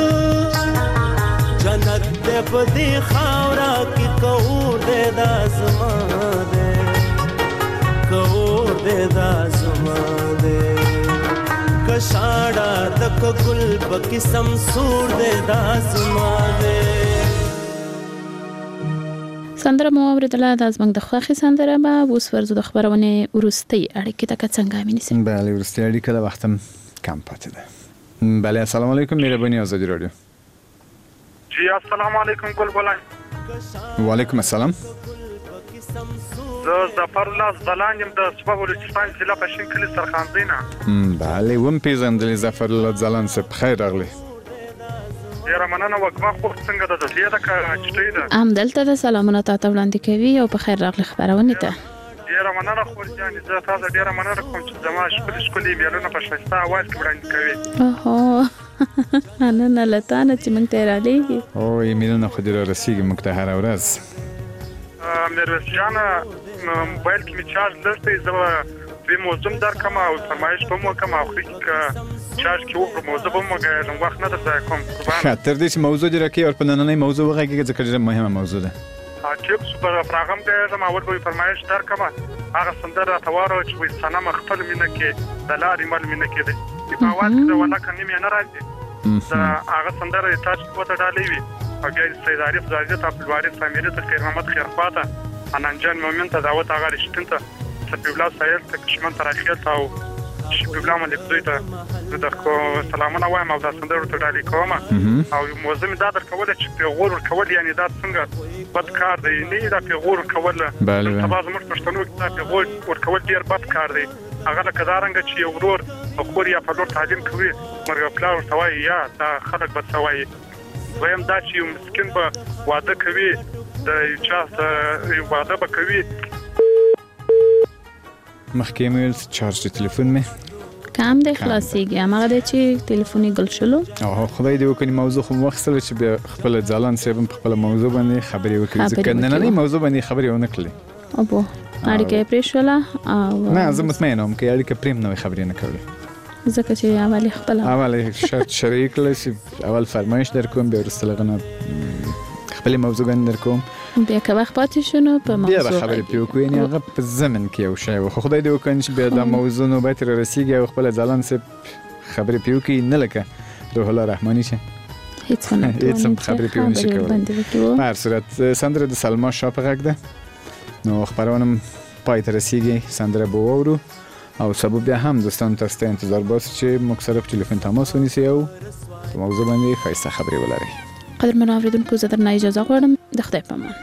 جنت دې په دې خاورا کې کور دې داسما دې کور دې داسما دې کشاړه تک ګل په قسم سور دې داسما دې سندره مو اوریدله د زمنګ د خوښي سندره به اوس ورزو د خبرونه ورستي اړیکې ته څنګه مینسي بله ورستي اړیکه د وختم کم پاتې ده بله السلام علیکم مهرباني آزادی رادیو جی السلام علیکم ګل بلای وعلیکم السلام زه ظفر الله زلان یم د صوبه بلوچستان ضلع پښین کلی سرخاندینه بله وم پیژندلی ظفر الله زلان صاحب خیر راغلی ډیره مننه وګما خو څنګه د دلیه د چټی ده ام دلته د سلامونه تاسو وړاندې کوي او په خیر راغلی خبرونه ته ډیره مننه خو ځان زه تاسو ډیره مننه کوم چې زما شکل شکل میلونه په شایسته اواز کې وړاندې کوي اوه انا نه لتانه چې مونږ ته را لېږي او ایمیلونه خو دې را رسیږي مونږ ته هره ورځ میرویس جان موبایل کې می چارج لرته زه به موضوع در کوم او فرمایش کوم کوم او خو چارج کې وکړم موضوع به موږ نن وخت نه درته کوم خاطر دې چې موضوع دې راکې او په نننۍ موضوع وغږیږي ځکه ډېره مهمه موضوع ده اکیب سپر فراغم دې زما اول به فرمایش در کوم هغه سندره تواره چې وې سنم خپل مینه کې د لارې مل مینه کې دې په اول کې ولا کني مې نه راځي دا هغه سندره تاسو په ته ډالې وي او بیا سید عارف زاهد ته په وارث فامیلی ته خیر محمد خیر خواته انانجان مومن ته دعوت هغه رښتین ته سپیبلا سایل ته کشمن تراخیل ته او شپیبلا ملک دوی ته د سلامونه وایم او دا سندره ته ډالې کوم او موضوع دا در کوله چې پیغور کول یعنی دا څنګه بد کار دی نه دا پیغور کول بله تباز موږ پښتنو کې دا پیغور ورکول ډیر بد کار دی هغه د کدارنګ چې یو ورور په کوریا په لور تعلیم کوي مرګ پلا ورته وایي یا دا خلک بد سوایي ویم دا چې یو مسکین به واده کوي د چا سره واده به کوي مخکې مې ویل چارج د تلیفون مې کم دی خلاصېږي هماغه دی چې تلیفون یې ګل شلو او خدای دې وکړي موضوع خو مو واخیستله چې بیا خپله ځالان صاحب هم په خپله موضوع باندې خبرې وکړي ځکه نننۍ موضوع باندې خبرې ونه کړلې اوبو اړیکه یې پرېښوله او نه زه مطمئنه وم که اړیکه پرې هم نه وې خبرې نه کولې ځکه چې اول یې خپله اول یې شرط شرعي کړله چې اول فرمایش در کوم بیا وروسته له هغه نه خپلې موضوعګانې در کوم بیا که وخت پاتې شو نو په موضوع بیا به خبرې پرې وکړو یعنې هغه په ضمن کې یو شی و خو خدای دې وکړي چې بیا دا موضوع نوبت را رسېږي او خپله ځلان صاحب خبرې پرې وکړي نه لکه روح الله رحماني چې هیڅ ونه هیڅ هم خبرې پرې ونه شي کولی په هر صورت سندره د سلما شاه په غږ ده نو خپرونه هم پای ته رسېږي سندره به واورو او سبا بیا هم دوستانو تاسو ته انتظار باسو چې موږ سره په ټلیفون تماس ونیسئ او په موضوع باندې ښایسته خبرې ولرئ. قدرمنو اورېدونکو زه درنه اجازه غواړم د خدای په امان.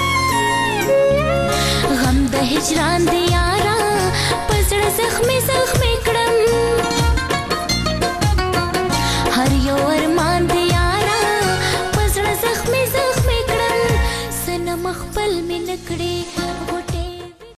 هجران دی یارا پزړه زخمي زخمي